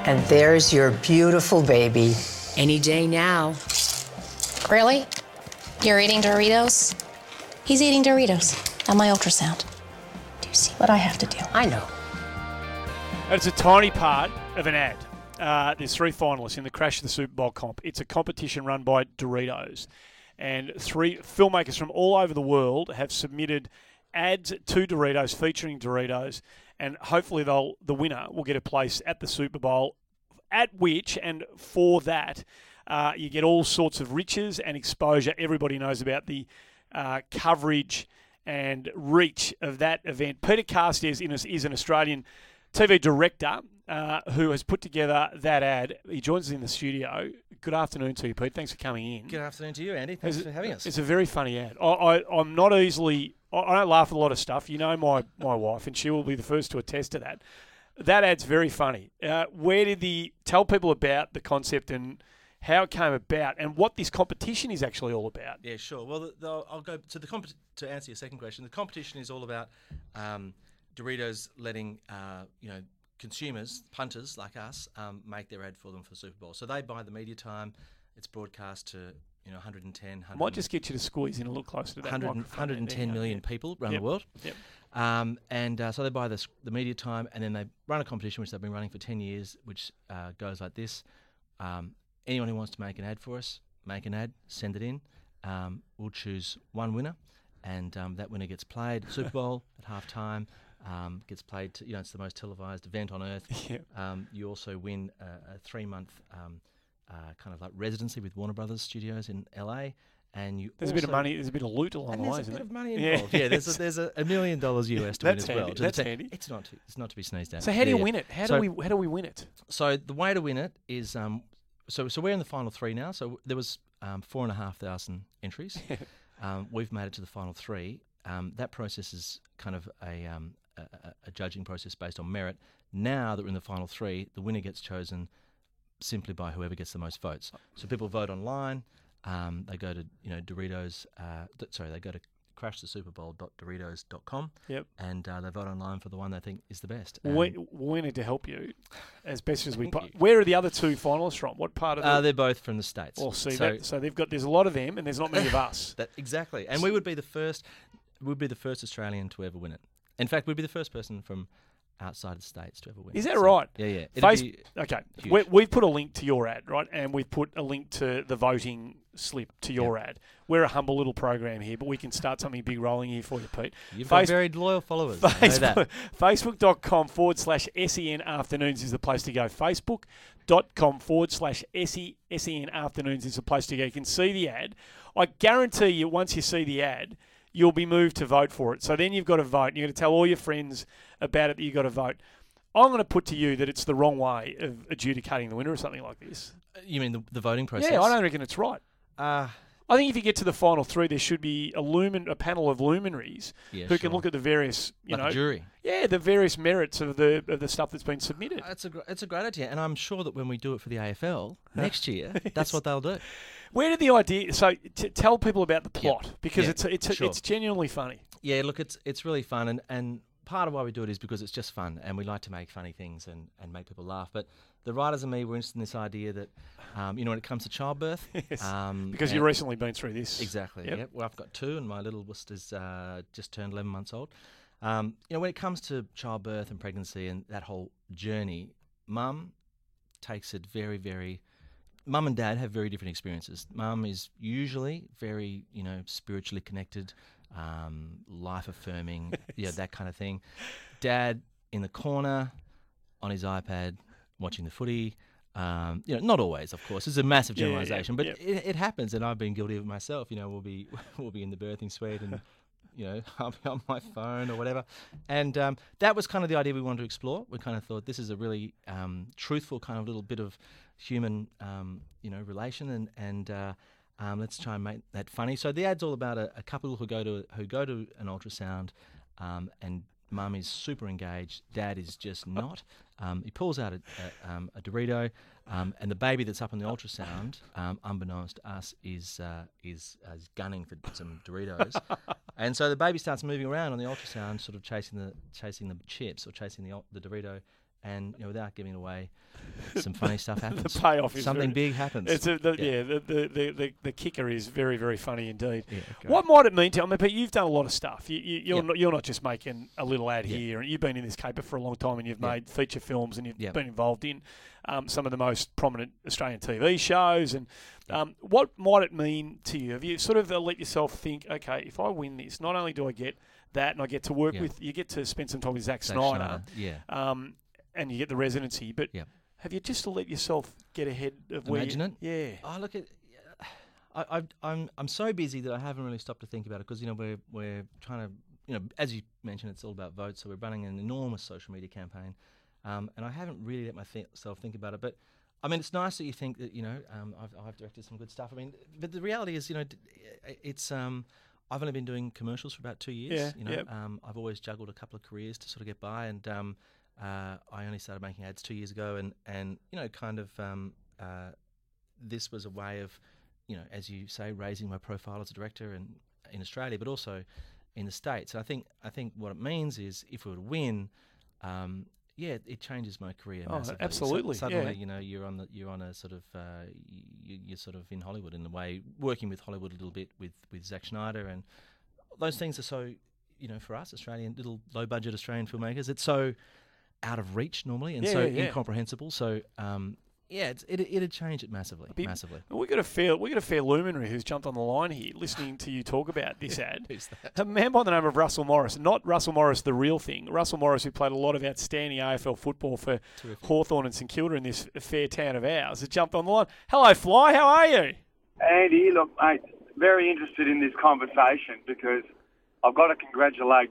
And there's your beautiful baby. Any day now. Really? You're eating Doritos? He's eating Doritos on my ultrasound. Do you see what I have to do? I know. It's a tiny part of an ad. There's 3 finalists in the Crash of the Super Bowl comp. It's a competition run by Doritos. And 3 filmmakers from all over the world have submitted ads to Doritos featuring Doritos. And hopefully the winner will get a place at the Super Bowl, at which, and for that, you get all sorts of riches and exposure. Everybody knows about the coverage and reach of that event. Peter Carstairs is an Australian TV director who has put together that ad. He joins us in the studio. Good afternoon to you, Pete. Thanks for coming in. Good afternoon to you, Andy. Thanks for having us. It's a very funny ad. I'm not easily... I don't laugh at a lot of stuff. You know my wife, and she will be the first to attest to that. That ad's very funny. Tell people about the concept and how it came about and what this competition is actually all about. Yeah, sure. Well, I'll go to to answer your second question. The competition is all about Doritos letting consumers, punters like us, make their ad for them for Super Bowl. So they buy the media time. It's broadcast to 110. I might just get you to squeeze in a little closer to that. 110 million people around the world. Yep. So they buy the media time, and then they run a competition which they've been running for 10 years, which goes like this. Anyone who wants to make an ad for us, make an ad, send it in. We'll choose one winner, and that winner gets played at Super Bowl at halftime. Gets played to, it's the most televised event on earth. Yep. You also win a 3-month kind of like residency with Warner Brothers Studios in LA. And there's a bit of money, there's a bit of loot along the way, isn't there? There's a bit of money involved. Yeah, there's $1 million US to win as well. That's handy. It's not to be sneezed at. So how do you win it? How do we win it? So the way to win it is so we're in the final 3 now. So there was 4,500 entries. We've made it to the final 3. That process is kind of a judging process based on merit. Now that we're in the final 3, the winner gets chosen simply by whoever gets the most votes. So people vote online. They go to Doritos. They go to crashthesuperbowl.doritos.com. Yep. And they vote online for the one they think is the best. We need to help you as best as we. Where are the other 2 finalists from? What part of? They're both from the States. Well, see, so there's a lot of them, and there's not many of us. Exactly, and we would be the first. We'd be the first Australian to ever win it. In fact, we'd be the first person from outside the States to ever win. Is that right? Yeah. Okay. We've put a link to your ad, right? And we've put a link to the voting slip to your ad. We're a humble little program here, but we can start something big rolling here for you, Pete. You've got very loyal followers. Facebook.com/SEN Afternoons is the place to go. Facebook.com/SEN Afternoons is the place to go. You can see the ad. I guarantee you, once you see the ad, you'll be moved to vote for it. So then you've got to vote. And you've got to tell all your friends about it that you've got to vote. I'm going to put to you that it's the wrong way of adjudicating the winner or something like this. You mean the voting process? Yeah, I don't reckon it's right. I think if you get to the final 3, there should be a panel of luminaries who can look at the various, a jury. Yeah, the various merits of the stuff that's been submitted. It's a great idea, and I'm sure that when we do it for the AFL next year, that's what they'll do. Where did the idea? So tell people about the plot because it's genuinely funny. Yeah, look, it's really fun, and part of why we do it is because it's just fun, and we like to make funny things and make people laugh. But the writers and me were interested in this idea that, when it comes to childbirth, because you've recently been through this. Exactly. Yep. Well, I've got 2, and my littlest is just turned 11 months old. When it comes to childbirth and pregnancy and that whole journey, Mum takes it very, very. Mum and Dad have very different experiences. Mum is usually very, spiritually connected, life affirming, that kind of thing. Dad in the corner on his iPad watching the footy. Not always, of course. It's a massive generalisation, but it happens, and I've been guilty of it myself. We'll be in the birthing suite, and I'll be on my phone or whatever. And that was kind of the idea we wanted to explore. We kind of thought this is a really truthful kind of little bit of human, relation, and let's try and make that funny. So the ad's all about a couple who go to an ultrasound, and Mum is super engaged. Dad is just not. He pulls out a Dorito, and the baby that's up on the ultrasound, unbeknownst to us, is gunning for some Doritos. And so the baby starts moving around on the ultrasound, sort of chasing the chips or chasing the Dorito. and without giving away, some funny stuff happens. The payoff is something big happens. It's the kicker is very, very funny indeed. Yeah, what might it mean to you? I mean, Pete, you've done a lot of stuff. You're not just making a little ad here. You've been in this caper for a long time, and you've made feature films, and you've been involved in some of the most prominent Australian TV shows. And what might it mean to you? Have you sort of let yourself think, okay, if I win this, not only do I get that, and I get to work with, you get to spend some time with Zack Snyder. And you get the residency, but have you just let yourself get ahead of where Imagine it? Yeah. Oh, look at. I'm so busy that I haven't really stopped to think about it because we're trying to as you mentioned, it's all about votes, so we're running an enormous social media campaign, and I haven't really let myself think about it. But I mean, it's nice that you think that I've directed some good stuff. I mean, but the reality is it's I've only been doing commercials for about 2 years. I've always juggled a couple of careers to sort of get by, and I only started making ads 2 years ago, and this was a way of, as you say, raising my profile as a director in Australia, but also in the States. And I think what it means is if we were to win, it changes my career massively. Absolutely. Suddenly, you're on a sort of you're sort of in Hollywood in a way, working with Hollywood a little bit with Zack Schneider, and those things are so for us Australian little low budget Australian filmmakers, it's so out of reach normally and incomprehensible. So it'd change it massively. Massively. We got a fair luminary who's jumped on the line here, listening to you talk about this ad. Who's that? A man by the name of Russell Morris, not Russell Morris the real thing. Russell Morris, who played a lot of outstanding AFL football for Hawthorn and St Kilda in this fair town of ours, has jumped on the line. Hello, Fly. How are you? Andy, look, mate, very interested in this conversation because I've got to congratulate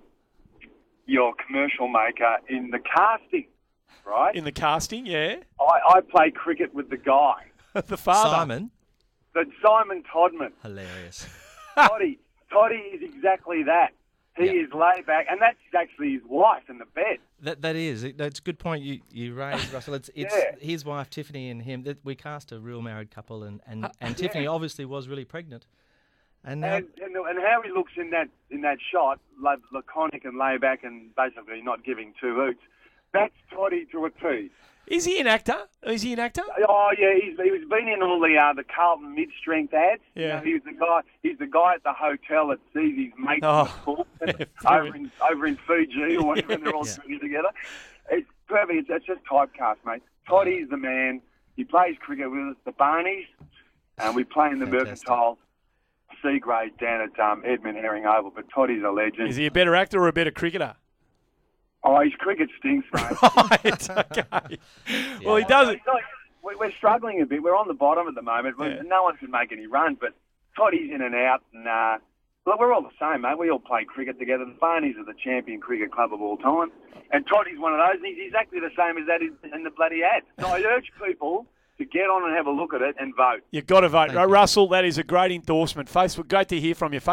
your commercial maker in the casting, right? In the casting, yeah. I play cricket with the guy. The father. Simon. Simon Todman. Hilarious. Toddy is exactly that. He is laid back, and that's actually his wife in the bed. That is. That's a good point you raised, Russell. It's his wife, Tiffany, and him. We cast a real married couple, and Tiffany obviously was really pregnant. And how he looks in that shot, laconic and laid back and basically not giving two hoots, that's Toddy to a T. Is he an actor? Oh, yeah, he's been in all the Carlton mid-strength ads. Yeah. He's the guy at the hotel that sees his mates in the pool over in Fiji or whatever, and they're all swimming together. It's perfect. It's just typecast, mate. Toddy's the man. He plays cricket with us, the Barneys, and we play in the Mercantile C grade down at Edmund Herring Oval. But Toddy's a legend. Is he a better actor or a better cricketer? Oh, his cricket stinks, mate. Right, okay. Well, he doesn't. We're struggling a bit. We're on the bottom at the moment. No one can make any runs, but Toddy's in and out. And look, we're all the same, mate. We all play cricket together. The Barneys are the champion cricket club of all time. And Toddy's one of those, and he's exactly the same as that in the bloody ad. So I urge people to get on and have a look at it and vote. You've got to vote. Russell, that is a great endorsement. Facebook, great to hear from you.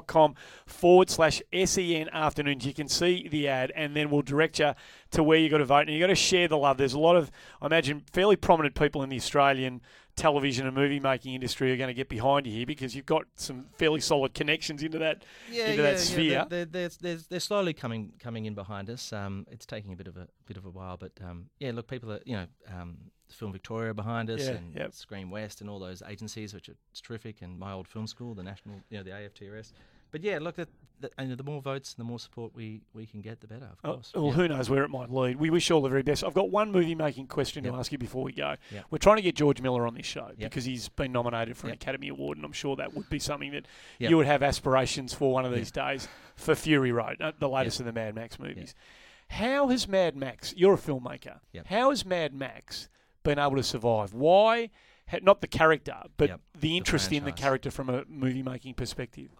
Facebook.com/SEN Afternoons. You can see the ad, and then we'll direct you to where you've got to vote. And you've got to share the love. There's a lot of, I imagine, fairly prominent people in the Australian television and movie-making industry are going to get behind you here because you've got some fairly solid connections into that sphere. They're slowly coming in behind us. It's taking a bit of a while, but look, people are Film Victoria behind us and Screen West and all those agencies, which are terrific, and my old film school, the national, the AFTRS. But look, the more votes and the more support we can get, the better, of course. Well, who knows where it might lead. We wish you all the very best. I've got one movie-making question to ask you before we go. We're trying to get George Miller on this show because he's been nominated for an Academy Award, and I'm sure that would be something that you would have aspirations for one of these days for Fury Road, the latest of the Mad Max movies. How has Mad Max, you're a filmmaker, how has Mad Max been able to survive? Why, not the character, but the interest in the character from a movie-making perspective?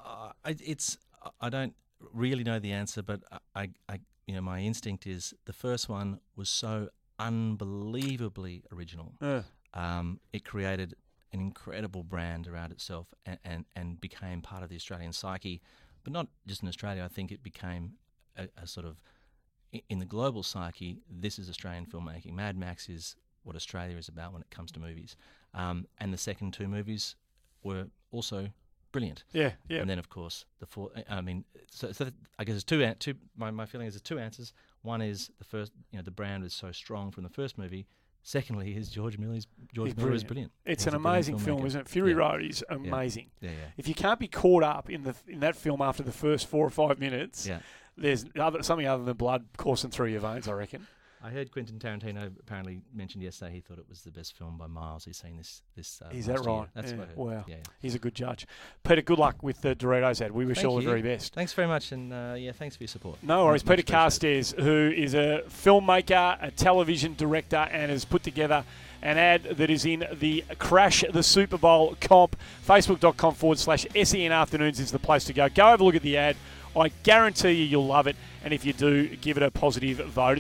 I don't really know the answer, but my instinct is the first one was so unbelievably original. It created an incredible brand around itself and became part of the Australian psyche, but not just in Australia. I think it became a sort of, in the global psyche, this is Australian filmmaking. Mad Max is what Australia is about when it comes to movies. And the second two movies were also brilliant. Yeah. And then, of course, the fourth. I mean, so I guess there's two. My feeling is there's two answers. One is the first, the brand was so strong from the first movie. Secondly, is George Miller is brilliant. It's He's an a brilliant amazing film, filmmaker. isn't it? Fury Road is amazing. Yeah. If you can't be caught up in that film after the first 4 or 5 minutes, there's something other than blood coursing through your veins, I reckon. I heard Quentin Tarantino apparently mentioned yesterday he thought it was the best film by miles he's seen this Is last that right? year. That's what I heard. Wow. Yeah. He's a good judge. Peter, good luck with the Doritos ad. We wish you all the very best. Thanks very much, and thanks for your support. No worries. Much Peter Carstairs, who is a filmmaker, a television director, and has put together an ad that is in the Crash the Super Bowl comp. Facebook.com/SEN Afternoons is the place to go. Go have a look at the ad. I guarantee you'll love it. And if you do, give it a positive vote.